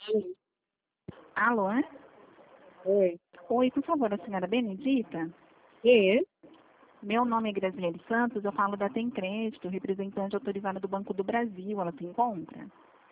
Alô? Oi. Oi, por favor, a senhora Benedita? Quem é? Meu nome é Graziele Santos, eu falo da Tem Crédito, representante autorizada do Banco do Brasil. Ela se encontra?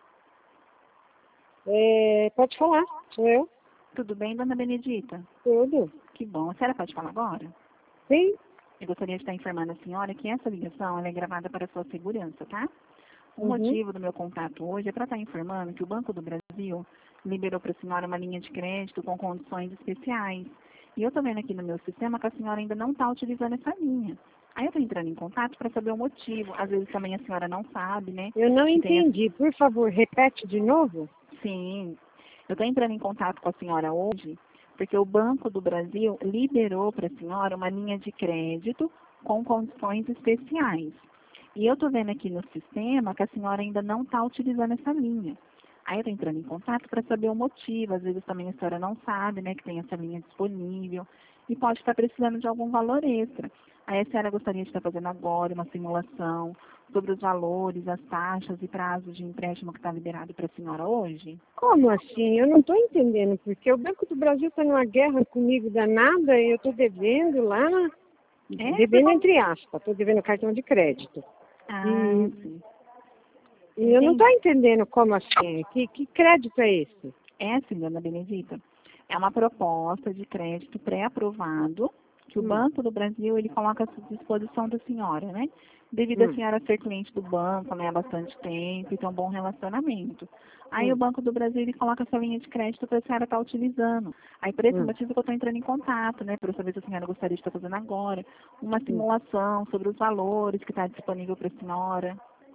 Pode falar, sou eu. Tudo bem, dona Benedita? Tudo. Que bom. A senhora pode falar agora? Sim? Eu gostaria de estar informando a senhora que essa ligação ela é gravada para sua segurança, tá? O Uhum. motivo do meu contato hoje é para estar informando que o Banco do Brasil liberou para a senhora uma linha de crédito com condições especiais. E eu estou vendo aqui no meu sistema que a senhora ainda não está utilizando essa linha. Aí eu estou entrando em contato para saber o motivo. Às vezes também a senhora não sabe, né? Eu não Que tem entendi. Por favor, repete de novo. Sim, eu estou entrando em contato com a senhora hoje porque o Banco do Brasil liberou para a senhora uma linha de crédito com condições especiais. E eu estou vendo aqui no sistema que a senhora ainda não está utilizando essa linha. Aí eu estou entrando em contato para saber o motivo. Às vezes também a senhora não sabe, né, que tem essa linha disponível e pode estar precisando de algum valor extra. Aí a senhora gostaria de estar fazendo agora uma simulação sobre os valores, as taxas e prazos de empréstimo que está liberado para a senhora hoje? Como assim? Eu não estou entendendo, porque o Banco do Brasil está numa guerra comigo danada e eu estou devendo lá, devendo entre aspas, estou devendo cartão de crédito. Ah, sim. E eu não estou entendendo como assim. Que crédito é esse? É assim, dona Benedita. É uma proposta de crédito pré-aprovado que o Banco do Brasil ele coloca à disposição da senhora, né? Devido a senhora ser cliente do banco, né, há bastante tempo e ter um bom relacionamento. Aí o Banco do Brasil ele coloca essa linha de crédito para a senhora estar utilizando. Aí por esse motivo que eu estou entrando em contato, né, para saber se a senhora gostaria de estar fazendo agora uma simulação sobre os valores que está disponível para a senhora.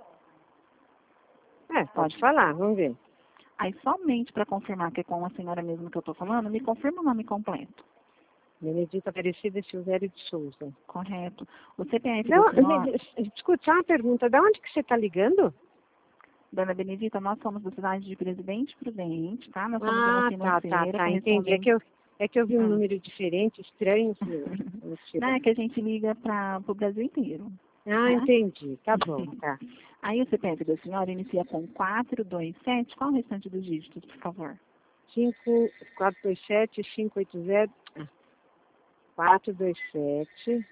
Pode falar, vamos ver. Aí, somente para confirmar que é com a senhora mesmo que eu estou falando, me confirma o nome completo. Benedita Aparecida Silvério de Souza. Correto. O CPF Não, da senhora... escuta, uma pergunta. Da onde que você está ligando? Dona Benedita, nós somos da cidade de Presidente Prudente, tá? Nós somos uma financeira Tá, entendi. É que eu vi um número diferente, estranho, senhor. Não, é que a gente liga para o Brasil inteiro. Ah, entendi. Tá bom, tá. Aí o CPF da senhora inicia com 427. Qual o restante dos dígitos, por favor? 427 580 427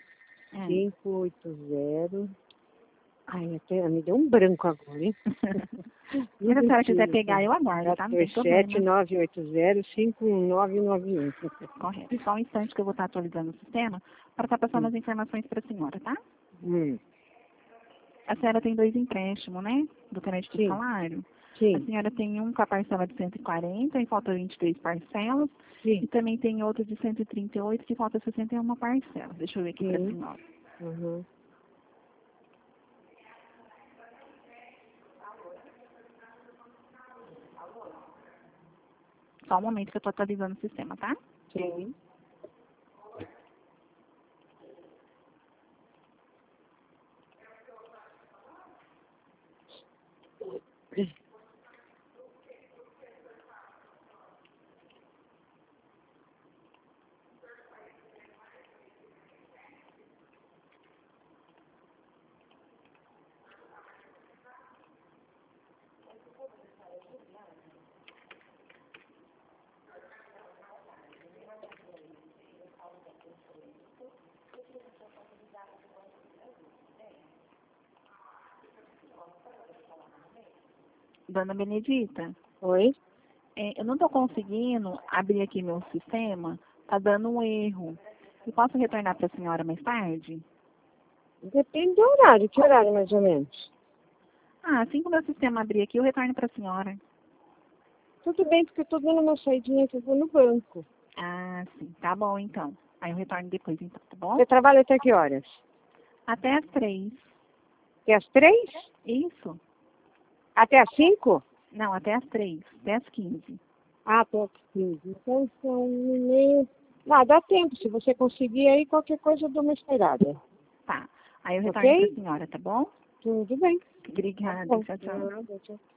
580. Ai, até me deu um branco agora, hein? Se a senhora quiser pegar, eu aguardo, tá? Não tem problema. 427 980 51991. Correto. Só um instante que eu vou estar atualizando o sistema para estar passando as informações para a senhora, tá? A senhora tem 2 empréstimos, né? Do crédito do salário. Sim. A senhora tem um com a parcela de 140 e falta 23 parcelas. Sim. E também tem outro de 138 que falta 61 parcelas. Deixa eu ver aqui para a senhora. Só um momento que eu estou atualizando o sistema, tá? Sim. Dona Benedita? Oi? Eu não estou conseguindo abrir aqui meu sistema. Tá dando um erro. Eu posso retornar para a senhora mais tarde? Depende do horário. Que horário, mais ou menos? Assim que o meu sistema abrir aqui, eu retorno para a senhora. Tudo bem, porque eu estou dando uma saidinha que eu vou no banco. Sim. Tá bom, então. Aí eu retorno depois, então, tá bom? Você trabalha até que horas? Até às 3. Até às 3? Isso. Até às 5? Não, até às 3. Até às 15. Até às 15. Então são 1h30. Dá tempo. Se você conseguir aí, qualquer coisa eu dou uma esperada. Tá. Aí eu retorno para a senhora, tá bom? Tudo bem. Obrigada. Tá bom. Tchau, tchau. Nada, tchau.